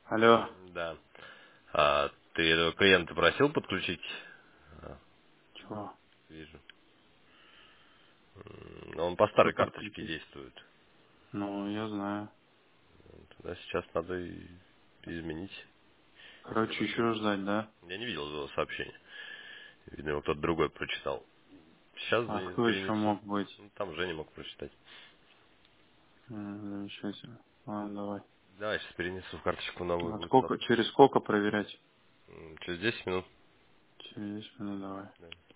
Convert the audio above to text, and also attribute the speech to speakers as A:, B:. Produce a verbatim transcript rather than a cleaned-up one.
A: Алло.
B: Да. А ты этого клиента просил подключить? А,
A: Чего?
B: вижу. М, Он по старой
A: Что
B: карточке
A: подключить?
B: действует.
A: Ну, я знаю.
B: Тогда сейчас надо и изменить. Если
A: Короче,
B: бы ты...
A: еще ждать, да?
B: Я не видел его сообщения. Видно, его кто-то другой прочитал. Сейчас
A: А
B: за-
A: кто еще
B: перенесу.
A: мог быть?
B: Ну, там Женя мог прочитать.
A: М, Замечательно. Ладно, давай.
B: Давай, сейчас перенесу в карточку новую,
A: А
B: будет
A: сколько,
B: удобно.
A: через сколько проверять?
B: М, Через десять минут.
A: Через десять минут давай.
B: Да.